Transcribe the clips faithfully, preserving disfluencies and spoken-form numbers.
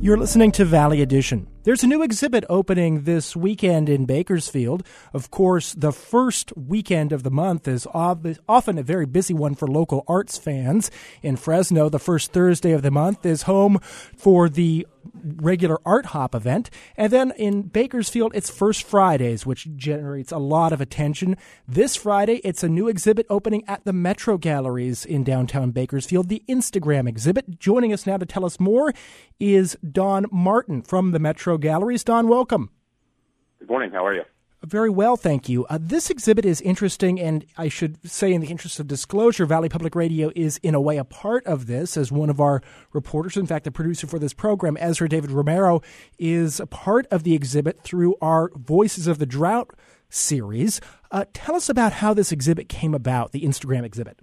You're listening to Valley Edition. There's a new exhibit opening this weekend in Bakersfield. Of course, the first weekend of the month is often a very busy one for local arts fans. In Fresno, the first Thursday of the month is home for the regular Art Hop event. And then in Bakersfield, it's First Fridays, which generates a lot of attention. This Friday, it's a new exhibit opening at the Metro Galleries in downtown Bakersfield, the Instagram exhibit. Joining us now to tell us more is Don Martin from the Metro Galleries. Don, welcome. Good morning. How are you? Very well, thank you. Uh, this exhibit is interesting, and I should say in the interest of disclosure, Valley Public Radio is in a way a part of this as one of our reporters. In fact, the producer for this program, Ezra David Romero, is a part of the exhibit through our Voices of the Drought series. Uh, tell us about how this exhibit came about, the Instagram exhibit.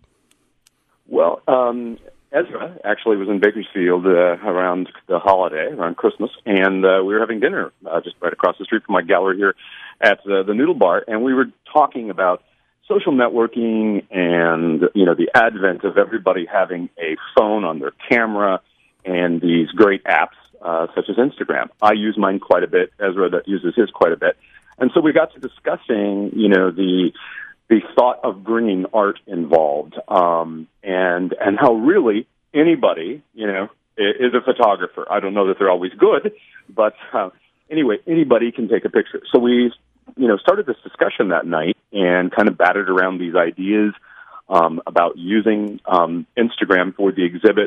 Well, um, Ezra actually was in Bakersfield uh, around the holiday, around Christmas, and uh, we were having dinner uh, just right across the street from my gallery here at uh, the Noodle Bar, and we were talking about social networking and, you know, the advent of everybody having a phone on their camera and these great apps uh, such as Instagram. I use mine quite a bit. Ezra that uses his quite a bit. And so we got to discussing, you know, the the thought of bringing art involved, um, and and how really anybody, you know, is a photographer. I don't know that they're always good, but uh, anyway, anybody can take a picture. So we, you know, started this discussion that night and kind of batted around these ideas um, about using um, Instagram for the exhibit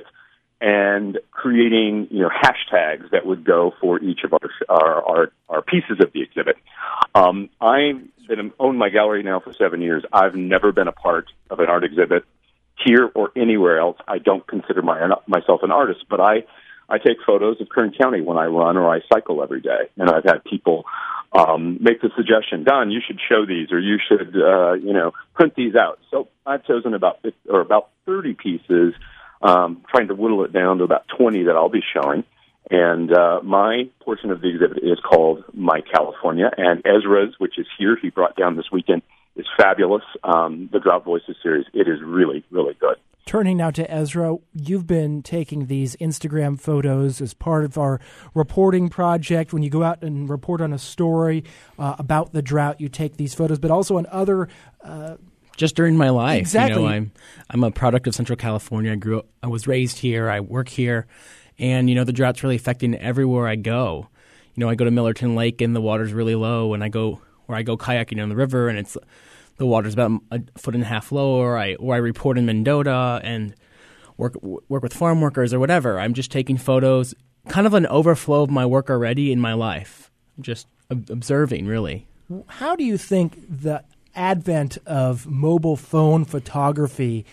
and creating, you know, hashtags that would go for each of our our, our, our pieces of the exhibit. Um, I've been owned my gallery now for seven years. I've never been a part of an art exhibit here or anywhere else. I don't consider my, myself an artist, but I, I take photos of Kern County when I run or I cycle every day. And I've had people um, make the suggestion, Don, you should show these or you should, uh, you know, print these out. So I've chosen about or about thirty pieces, um, trying to whittle it down to about twenty that I'll be showing. And uh, my portion of the exhibit is called My California, and Ezra's, which is here, he brought down this weekend, is fabulous. Um, the Drought Voices series, it is really, really good. Turning now to Ezra, you've been taking these Instagram photos as part of our reporting project. When you go out and report on a story uh, about the drought, you take these photos, but also on other uh just during my life. Exactly. You know, I'm I'm a product of Central California. I grew up, I was raised here, I work here. And, you know, the drought's really affecting everywhere I go. You know, I go to Millerton Lake and the water's really low, and I go or I go kayaking on the river and it's the water's about a foot and a half lower. I or I report in Mendota and work work with farm workers or whatever. I'm just taking photos, kind of an overflow of my work already in my life. Just ob- observing, really. How do you think the advent of mobile phone photography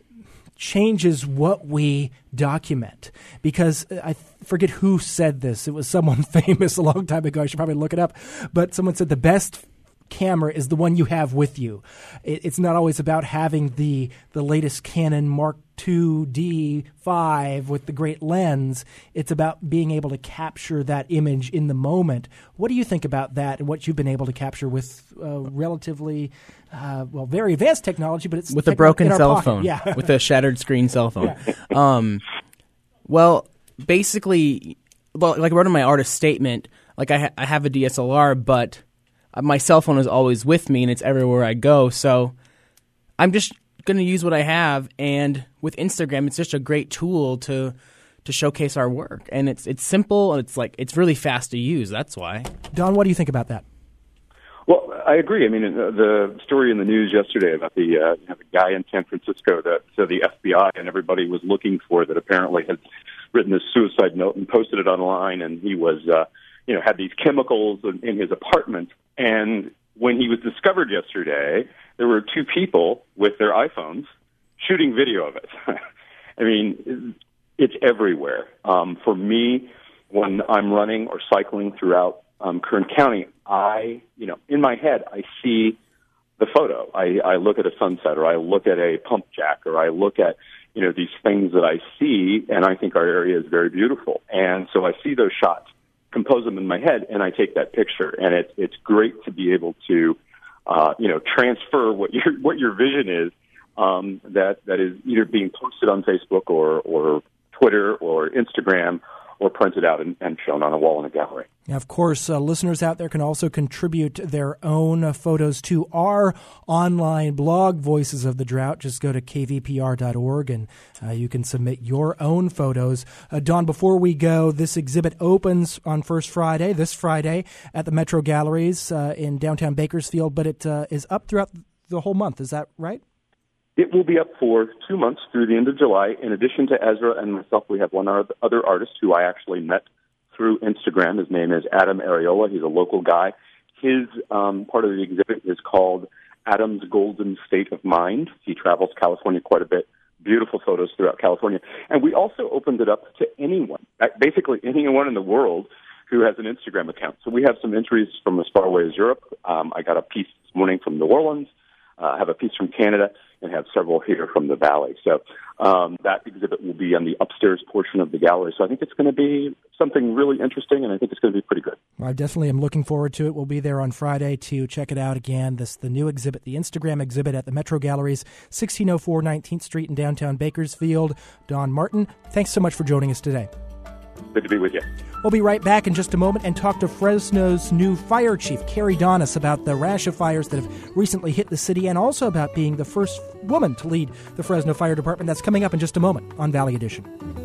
changes what we document? Because I forget who said this. It was someone famous a long time ago. I should probably look it up. But someone said the best camera is the one you have with you. It, it's not always about having the the latest Canon Mark two D five with the great lens. It's about being able to capture that image in the moment. What do you think about that and what you've been able to capture with uh, relatively, uh, well, very advanced technology, but it's with a broken cell pocket. phone, yeah. with a shattered screen cell phone. Yeah. um, well, basically, well, like I wrote in my artist statement, like I, ha- I have a D S L R, but my cell phone is always with me and it's everywhere I go. So I'm just going to use what I have. And with Instagram, it's just a great tool to to showcase our work. And it's it's simple and it's like it's really fast to use. That's why. Don, what do you think about that? Well, I agree. I mean, uh, the story in the news yesterday about the, uh, you know, the guy in San Francisco that uh, the F B I and everybody was looking for that apparently had written this suicide note and posted it online, and he was, uh, you know, had these chemicals in, in his apartment. And when he was discovered yesterday, there were two people with their iPhones shooting video of it. I mean, it's everywhere. Um, for me, when I'm running or cycling throughout um, Kern County, I, you know, in my head, I see the photo. I, I look at a sunset, or I look at a pump jack, or I look at, you know, these things that I see, and I think our area is very beautiful. And so I see those shots, compose them in my head, and I take that picture. And it's it's great to be able to, uh, you know, transfer what your what your vision is, um, that that is either being posted on Facebook or or Twitter or Instagram, or printed out and, and shown on a wall in a gallery. Now, of course, uh, listeners out there can also contribute their own uh, photos to our online blog, Voices of the Drought. Just go to k v p r dot org and uh, you can submit your own photos. Uh, Don, before we go, this exhibit opens on First Friday, this Friday, at the Metro Galleries uh, in downtown Bakersfield, but it uh, is up throughout the whole month. Is that right? It will be up for two months through the end of July. In addition to Ezra and myself, we have one other artist who I actually met through Instagram. His name is Adam Areola. He's a local guy. His um, part of the exhibit is called Adam's Golden State of Mind. He travels California quite a bit. Beautiful photos throughout California. And we also opened it up to anyone, basically anyone in the world who has an Instagram account. So we have some entries from as far away as Europe. Um, I got a piece this morning from New Orleans. Uh, I have a piece from Canada and have several here from the Valley. So um, that exhibit will be on the upstairs portion of the gallery. So I think it's going to be something really interesting, and I think it's going to be pretty good. Well, I definitely am looking forward to it. We'll be there on Friday to check it out again. This the new exhibit, the Instagram exhibit at the Metro Galleries, sixteen oh four nineteenth Street in downtown Bakersfield. Don Martin, thanks so much for joining us today. Good to be with you. We'll be right back in just a moment and talk to Fresno's new fire chief, Carrie Donis, about the rash of fires that have recently hit the city and also about being the first woman to lead the Fresno Fire Department. That's coming up in just a moment on Valley Edition.